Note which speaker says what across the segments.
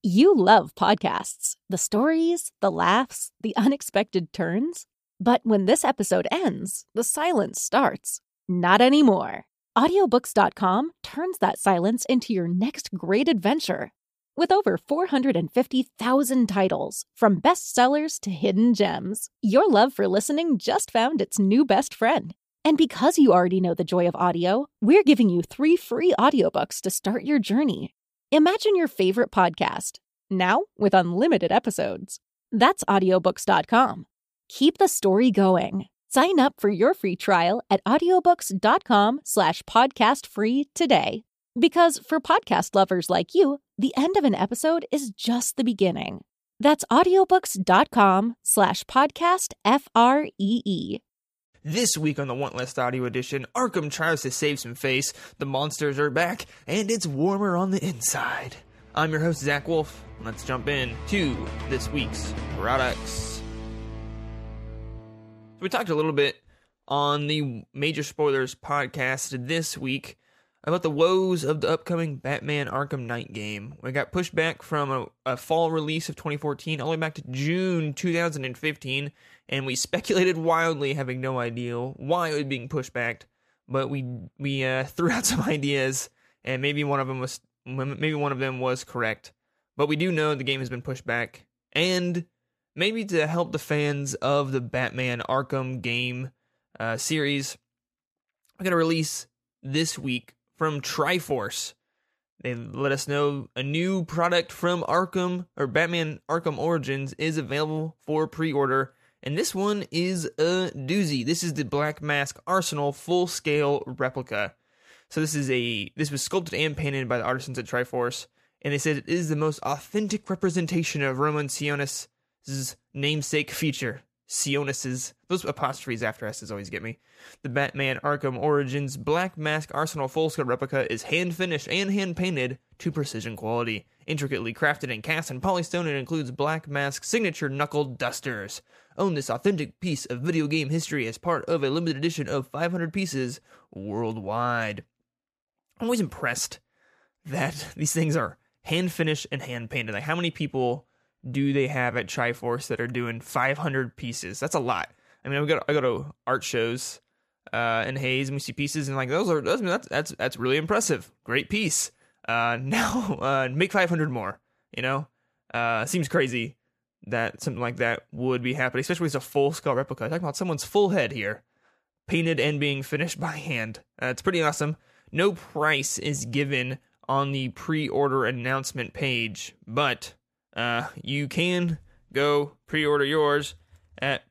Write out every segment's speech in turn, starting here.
Speaker 1: You love podcasts, the stories, the laughs, the unexpected turns. But when this episode ends, the silence starts. Not anymore. Audiobooks.com turns that silence into your next great adventure. With over 450,000 titles, from bestsellers to hidden gems, your love for listening just found its new best friend. And because you already know the joy of audio, we're giving you 3 free audiobooks to start your journey. Imagine your favorite podcast, now with unlimited episodes. That's audiobooks.com. Keep the story going. Sign up for your free trial at audiobooks.com/podcastfree today. Because for podcast lovers like you, the end of an episode is just the beginning. That's audiobooks.com/podcastfree.
Speaker 2: This week on the Want Less Audio Edition, Arkham tries to save some face, the monsters are back, and it's warmer on the inside. I'm your host, Zach Wolf. Let's jump in to this week's products. So we talked a little bit on the Major Spoilers podcast this week about the woes of the upcoming Batman Arkham Knight game. We got pushed back from a fall release of 2014 all the way back to June 2015, and we speculated wildly, having no idea why it was being pushed back. But we threw out some ideas, and maybe one of them was correct. But we do know the game has been pushed back, and maybe to help the fans of the Batman Arkham game series, we're gonna release this week from Triforce. They let us know a new product from Arkham, or Batman Arkham Origins, is available for pre-order. And this one is a doozy. This is the Black Mask Arsenal full-scale replica. So this was sculpted and painted by the artisans at Triforce, and they said it is the most authentic representation of Roman Sionis' namesake feature. Sionis's, those apostrophes after S's always get me. The Batman Arkham Origins Black Mask Arsenal full-scale replica is hand-finished and hand-painted to precision quality. Intricately crafted and cast in polystone, it includes Black Mask's signature knuckle dusters. Own this authentic piece of video game history as part of a limited edition of 500 pieces worldwide. I'm always impressed that these things are hand-finished and hand-painted. Like, how many people do they have at Triforce that are doing 500 pieces? That's a lot. I mean, I go to art shows in Hayes, and we see pieces, and like that's really impressive. Great piece. Now make 500 more. Seems crazy that something like that would be happening, especially as a full-scale replica. Talking about someone's full head here, painted and being finished by hand. It's pretty awesome. No price is given on the pre-order announcement page, but you can go pre-order yours at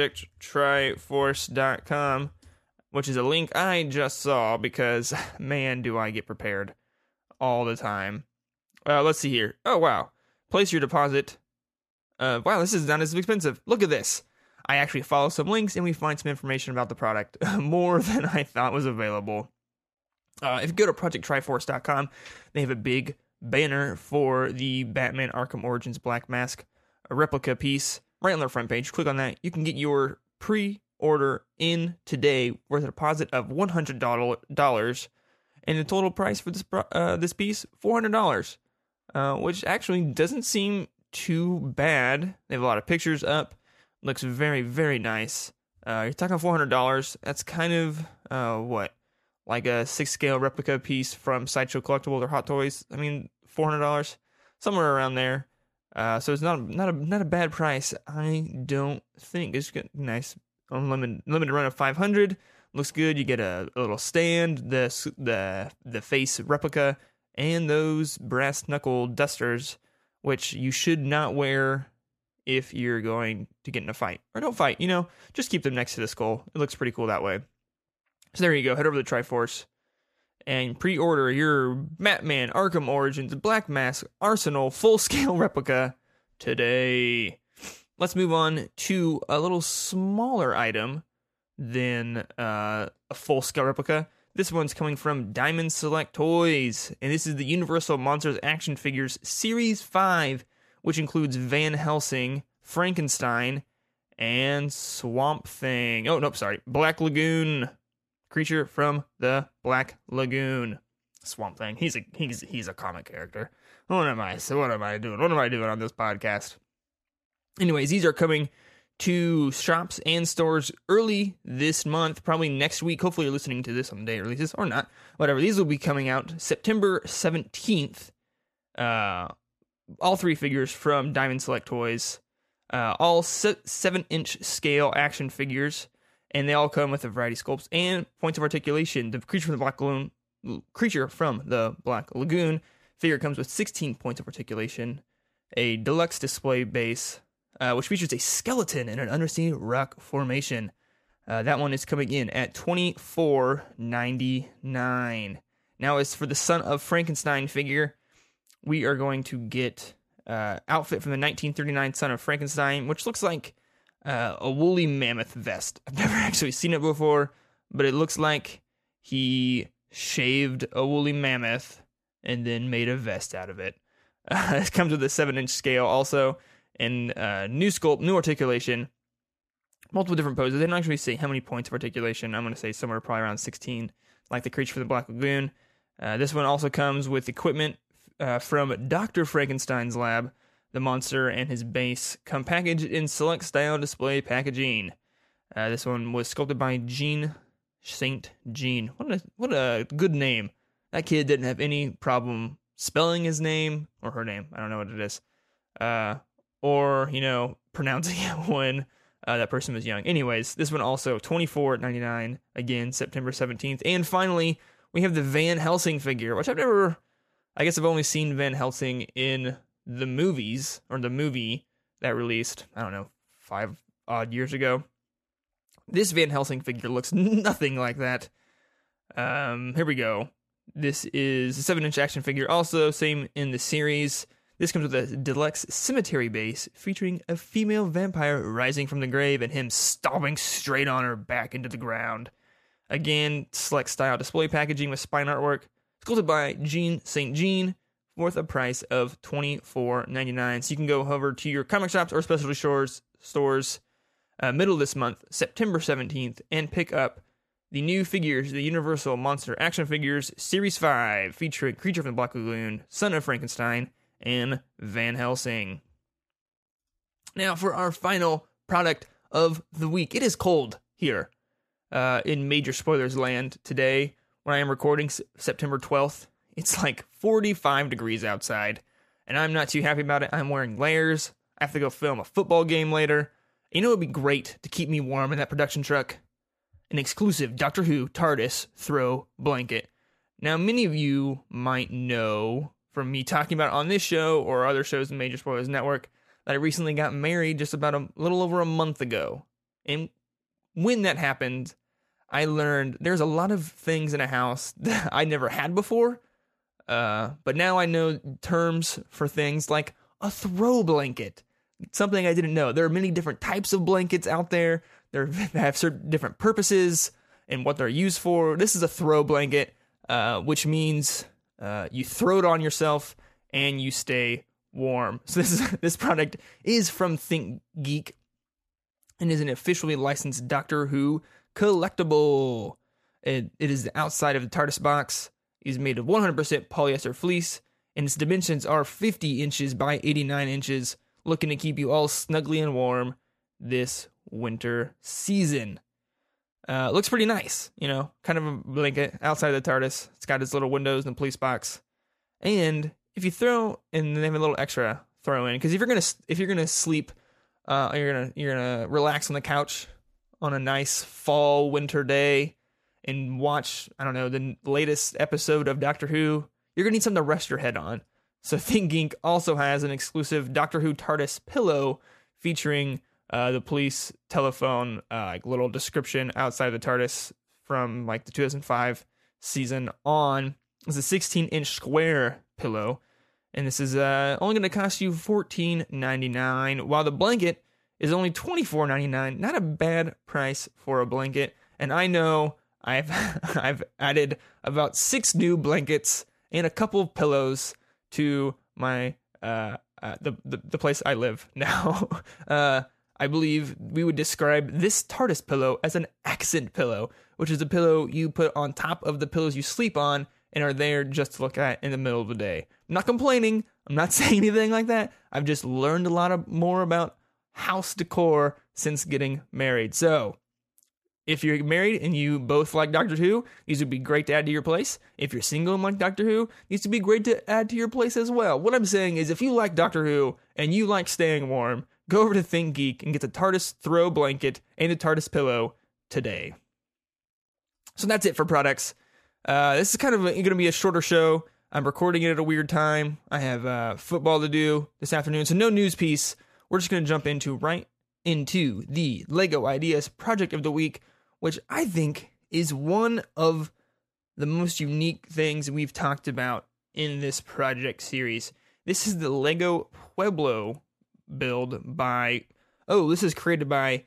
Speaker 2: projecttriforce.com, which is a link I just saw because, man, do I get prepared all the time. Let's see here. Oh, wow. Place your deposit. Wow, this is not as expensive. Look at this. I actually follow some links, and we find some information about the product. More than I thought was available. If you go to projecttriforce.com, they have a big banner for the Batman Arkham Origins Black Mask replica piece right on their front page. Click on that. You can get your pre-order in today with a deposit of $100, and the total price for this piece, $400, which actually doesn't seem too bad. They have a lot of pictures up. Looks very, very nice. You're talking $400. That's kind of like a 6-scale replica piece from Sideshow Collectibles or Hot Toys. I mean, $400, somewhere around there. So it's not a bad price. I don't think it's good. Nice limited run of 500. Looks good. You get a little stand, the face replica, and those brass knuckle dusters, which you should not wear if you're going to get in a fight. Or don't fight, just keep them next to the skull. It looks pretty cool that way. So there you go. Head over to Triforce and pre-order your Batman Arkham Origins Black Mask Arsenal full-scale replica today. Let's move on to a little smaller item than a full-scale replica. This one's coming from Diamond Select Toys, and this is the Universal Monsters Action Figures Series 5, which includes Van Helsing, Frankenstein, and Swamp Thing. Oh, nope, sorry. Black Lagoon. Creature from the Black Lagoon. Swamp Thing. He's a comic character. What am I doing? What am I doing on this podcast? Anyways, these are coming to shops and stores early this month, probably next week. Hopefully you're listening to this on the day it releases, or not. Whatever. These will be coming out September 17th. All three figures from Diamond Select Toys. All 7-inch scale action figures. And they all come with a variety of sculpts and points of articulation. The creature from the Black Lagoon figure comes with 16 points of articulation, a deluxe display base, which features a skeleton in an undersea rock formation. That one is coming in at $24.99. Now, as for the Son of Frankenstein figure, we are going to get outfit from the 1939 Son of Frankenstein, which looks like a woolly mammoth vest. I've never actually seen it before, but it looks like he shaved a woolly mammoth and then made a vest out of it. It comes with a 7-inch scale also, and new sculpt, new articulation, multiple different poses. They don't actually say how many points of articulation. I'm going to say somewhere probably around 16, like the creature from the Black Lagoon. This one also comes with equipment from Dr. Frankenstein's lab. The monster and his base come packaged in select style display packaging. This one was sculpted by Jean St. Jean. What a good name. That kid didn't have any problem spelling his name, or her name, I don't know what it is, or, pronouncing it when that person was young. Anyways, this one also $24.99, again, September 17th. And finally, we have the Van Helsing figure, which I've only seen Van Helsing in the movies, or the movie that released, 5 odd years ago. This Van Helsing figure looks nothing like that. Here we go. This is a 7-inch action figure, also same in the series. This comes with a deluxe cemetery base featuring a female vampire rising from the grave and him stomping straight on her back into the ground. Again, select style display packaging with spine artwork, sculpted by Jean St. Jean, worth a price of $24.99. So you can go over to your comic shops or specialty stores middle of this month, September 17th, and pick up the new figures, the Universal Monster Action Figures Series 5, featuring Creature from the Black Lagoon, Son of Frankenstein, and Van Helsing. Now, for our final product of the week. It is cold here in Major Spoilers land today. When I am recording September 12th, it's like 45 degrees outside, and I'm not too happy about it. I'm wearing layers. I have to go film a football game later. You know, it would be great to keep me warm in that production truck. An exclusive Doctor Who TARDIS throw blanket. Now, many of you might know from me talking about it on this show or other shows in Major Spoilers Network that I recently got married just about a little over a month ago. And when that happened, I learned there's a lot of things in a house that I never had before. But now I know terms for things like a throw blanket. Something I didn't know. There are many different types of blankets out there. They have certain different purposes and what they're used for. This is a throw blanket, which means you throw it on yourself and you stay warm. So this product is from Think Geek and is an officially licensed Doctor Who collectible. It is the outside of the TARDIS box. It is made of 100% polyester fleece, and its dimensions are 50 inches by 89 inches, looking to keep you all snugly and warm this winter season. Looks pretty nice, kind of a blanket outside of the TARDIS. It's got its little windows and the police box. And if you throw, and they have a little extra throw in, because if you're gonna sleep, you're gonna relax on the couch on a nice fall winter day and watch, the latest episode of Doctor Who, you're gonna need something to rest your head on. So Think Geek also has an exclusive Doctor Who TARDIS pillow featuring the police telephone, little description outside the TARDIS from the 2005 season on. It's a 16-inch square pillow, and this is only going to cost you $14.99, while the blanket is only $24.99. Not a bad price for a blanket, and I know I've added about 6 new blankets and a couple of pillows to my the place I live now. I believe we would describe this TARDIS pillow as an accent pillow, which is a pillow you put on top of the pillows you sleep on and are there just to look at in the middle of the day. I'm not complaining. I'm not saying anything like that. I've just learned a lot more about house decor since getting married. So, if you're married and you both like Doctor Who, these would be great to add to your place. If you're single and like Doctor Who, these would be great to add to your place as well. What I'm saying is, if you like Doctor Who and you like staying warm, go over to ThinkGeek and get the TARDIS throw blanket and the TARDIS pillow today. So that's it for products. This is kind of going to be a shorter show. I'm recording it at a weird time. I have football to do this afternoon, so no news piece. We're just going to jump right into the LEGO Ideas Project of the Week, which I think is one of the most unique things we've talked about in this project series. This is the LEGO Pueblo build by, this is created by,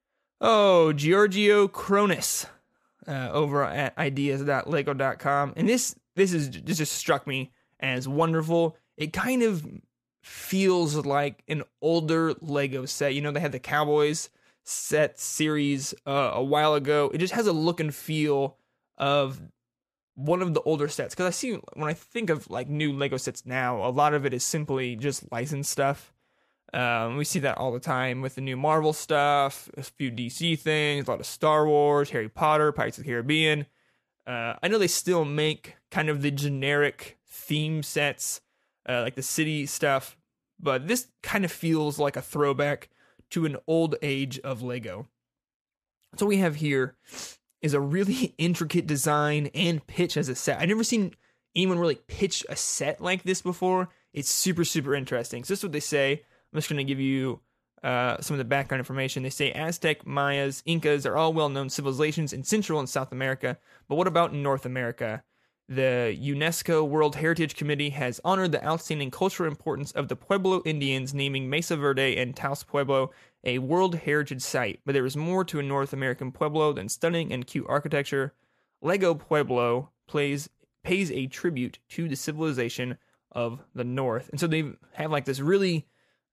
Speaker 2: Giorgio Kronis over at ideas.lego.com. And this just struck me as wonderful. It kind of feels like an older LEGO set. You know, they had the Cowboys set series a while ago. It just has a look and feel of one of the older sets. Because when I think of like new LEGO sets now, a lot of it is simply just licensed stuff. We see that all the time with the new Marvel stuff, a few DC things, a lot of Star Wars, Harry Potter, Pirates of the Caribbean. I know they still make kind of the generic theme sets, like the city stuff, but this kind of feels like a throwback to an old age of LEGO. So what we have here is a really intricate design and pitch as a set. I've never seen anyone really pitch a set like this before. It's super, super interesting. So this is what they say. I'm just going to give you some of the background information. They say Aztec, Mayas, Incas are all well-known civilizations in Central and South America, but what about in North America? The UNESCO World Heritage Committee has honored the outstanding cultural importance of the Pueblo Indians, naming Mesa Verde and Taos Pueblo a World Heritage Site. But there is more to a North American Pueblo than stunning and cute architecture. LEGO Pueblo pays a tribute to the civilization of the North. And so they have like this really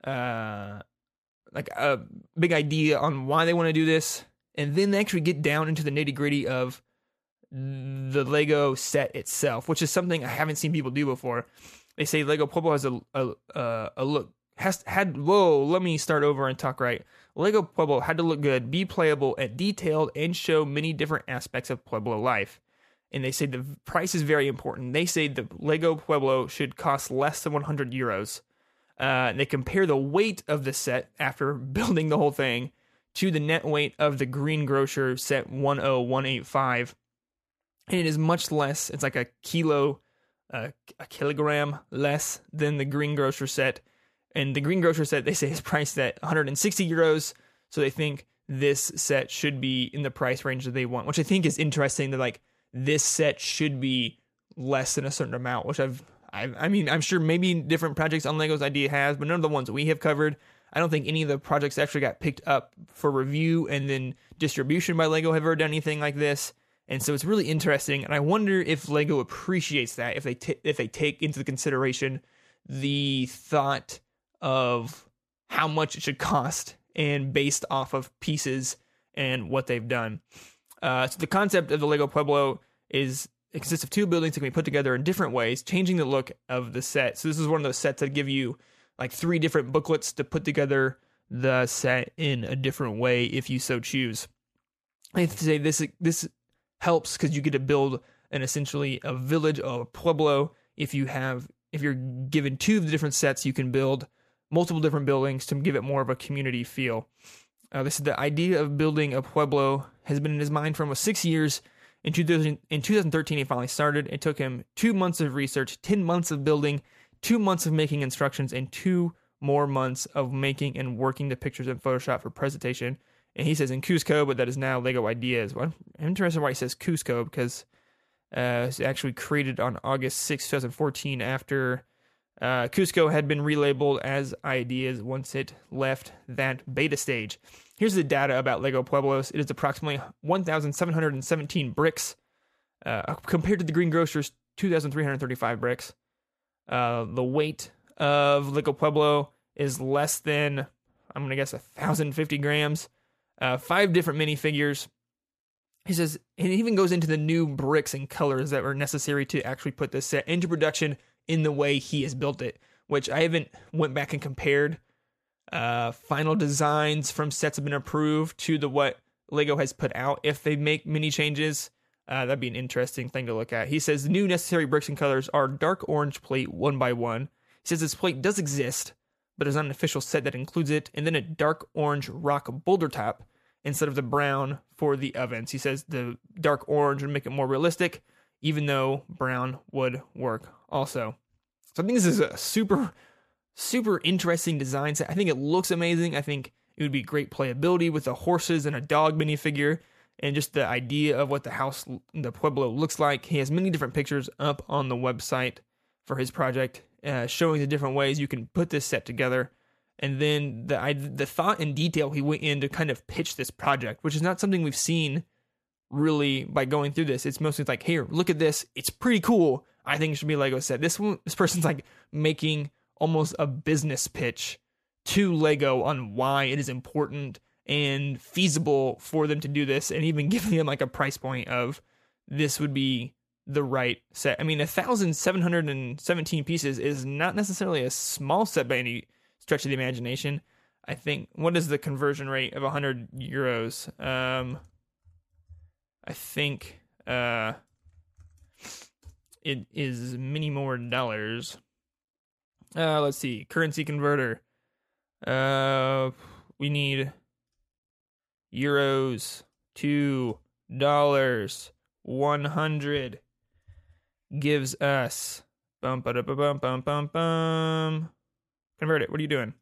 Speaker 2: like a big idea on why they want to do this, and then they actually get down into the nitty-gritty of the LEGO set itself, which is something I haven't seen people do before. They say LEGO Pueblo has a look. Let me start over and talk right. LEGO Pueblo had to look good, be playable, and detailed, and show many different aspects of Pueblo life. And they say the price is very important. They say the LEGO Pueblo should cost less than 100 euros. They compare the weight of the set after building the whole thing to the net weight of the Greengrocer set 10185. And it is much less. It's like a kilogram less than the Greengrocer set. And the Greengrocer set, they say, is priced at 160 euros. So they think this set should be in the price range that they want, which I think is interesting that like this set should be less than a certain amount, which I'm sure maybe different projects on LEGO's idea has, but none of the ones we have covered. I don't think any of the projects actually got picked up for review and then distribution by LEGO have ever done anything like this. And so it's really interesting, and I wonder if LEGO appreciates that, if they take into consideration the thought of how much it should cost and based off of pieces and what they've done. So the concept of the LEGO Pueblo it consists of two buildings that can be put together in different ways, changing the look of the set. So this is one of those sets that give you like 3 different booklets to put together the set in a different way if you so choose. I have to say this helps because you get to build essentially a village or a pueblo. If you're given 2 of the different sets, you can build multiple different buildings to give it more of a community feel. This is the idea of building a pueblo has been in his mind for almost 6 years. In 2013, he finally started. It took him 2 months of research, 10 months of building, 2 months of making instructions, and 2 more months of making and working the pictures in Photoshop for presentation. And he says in Cusco, but that is now LEGO Ideas. Well, I'm interested why he says Cusco, because it's actually created on August 6, 2014, after Cusco had been relabeled as Ideas once it left that beta stage. Here's the data about LEGO Pueblos. It is approximately 1,717 bricks, compared to the Greengrocer's 2,335 bricks. The weight of LEGO Pueblo is less than, I'm going to guess, 1,050 grams. 5 different minifigures. He says, and it even goes into the new bricks and colors that were necessary to actually put this set into production in the way he has built it, which I haven't went back and compared final designs from sets have been approved to what Lego has put out. If they make many changes, that'd be an interesting thing to look at. He says the new necessary bricks and colors are dark orange plate 1x1. He says this plate does exist, but there's not an official set that includes it, and then a dark orange rock boulder top instead of the brown for the ovens. He says the dark orange would make it more realistic, even though brown would work also. So I think this is a super interesting design set. I think it looks amazing. I think it would be great playability with the horses and a dog minifigure, and just the idea of what the house, the Pueblo, looks like. He has many different pictures up on the website for his project, showing the different ways you can put this set together. And then the thought and detail he went in to kind of pitch this project, which is not something we've seen really by going through this. It's mostly like, here, look at this. It's pretty cool. I think it should be a Lego set. This person's like making almost a business pitch to Lego on why it is important and feasible for them to do this, and even giving them like a price point of this would be the right set. I mean, 1,717 pieces is not necessarily a small set by any stretch of the imagination. I think, what is the conversion rate of 100 euros? I think it is many more dollars. Let's see, currency converter. We need euros to dollars. 100 gives us bum. Convert it. What are you doing?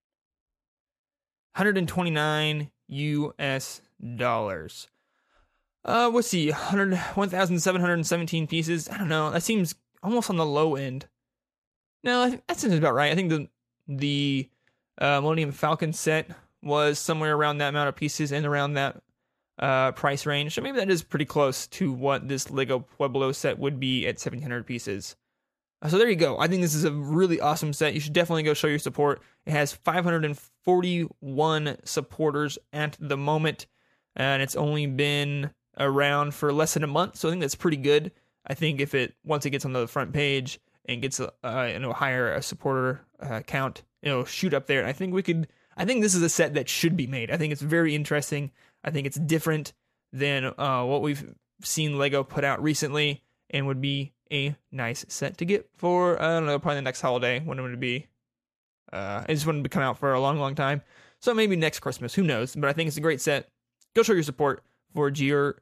Speaker 2: 129 US dollars. Let's see, 1,717 pieces. I don't know. That seems almost on the low end. No, that seems about right. I think the Millennium Falcon set was somewhere around that amount of pieces and around that price range. So maybe that is pretty close to what this Lego Pueblo set would be at 1,700 pieces. So there you go. I think this is a really awesome set. You should definitely go show your support. It has 541 supporters at the moment, and it's only been around for less than a month, so I think that's pretty good. I think if once it gets on the front page and gets higher a supporter count, it'll shoot up there. And I think this is a set that should be made. I think it's very interesting. I think it's different than what we've seen Lego put out recently, and would be a nice set to get for, I don't know, probably the next holiday. When it would be? I just wanted to come out for a long, long time. So maybe next Christmas, who knows? But I think it's a great set. Go show your support for Giorgio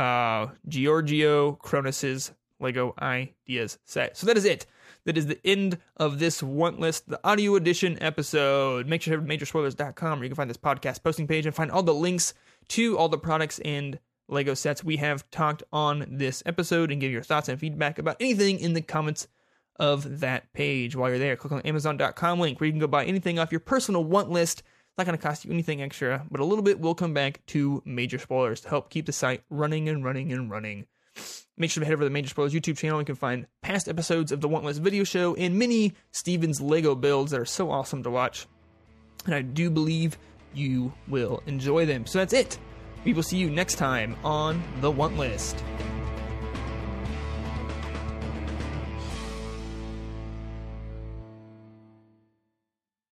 Speaker 2: Kronos' Lego Ideas set. So that is it. That is the end of this Want List, the audio edition episode. Make sure to head to majorspoilers.com where you can find this podcast posting page and find all the links to all the products and Lego sets we have talked on this episode, and give your thoughts and feedback about anything in the comments of that page. While you're there, click on the Amazon.com link where you can go buy anything off your personal want list. It's not going to cost you anything extra, but a little bit will come back to Major Spoilers to help keep the site running and running and running. Make sure to head over to the Major Spoilers YouTube channel. You can find past episodes of the Want List video show and many Steven's Lego builds that are so awesome to watch. And I do believe you will enjoy them. So that's it. We will see you next time on the Want List.